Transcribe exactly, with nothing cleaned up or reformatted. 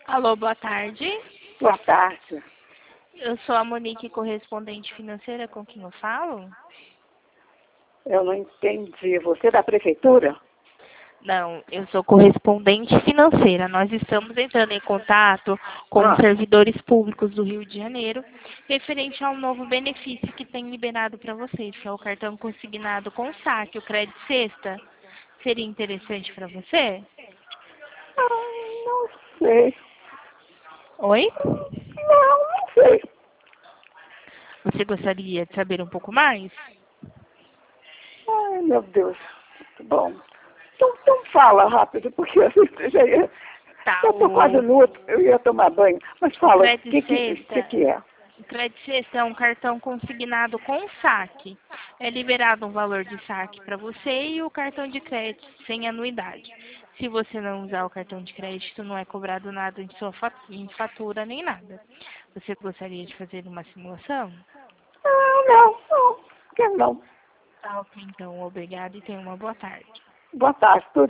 Alô, boa tarde. Boa tarde. Eu sou a Monique, correspondente financeira, com quem eu falo? Eu não entendi. Você é da prefeitura? Não, eu sou correspondente financeira. Nós estamos entrando em contato com Ah, os servidores públicos do Rio de Janeiro, referente ao novo benefício que tem liberado para vocês, que é o cartão consignado com saque, o crédito sexta. Seria interessante para você? ah, não sei. Oi? Não, não sei. Você gostaria de saber um pouco mais? Ai, meu Deus. Bom, então, então fala rápido, porque eu já ia... Tá, Eu estou quase o, no outro, eu ia tomar banho. Mas o fala, o crédito que, que, que, sexta. que é? O crédito sexta é um cartão consignado com saque. É liberado um valor de saque para você e o cartão de crédito sem anuidade. Se você não usar o cartão de crédito, não é cobrado nada em sua fa- em fatura nem nada. Você gostaria de fazer uma simulação? Ah, não, não, quero não. Tá, ok, então, obrigada e tenha uma boa tarde. Boa tarde.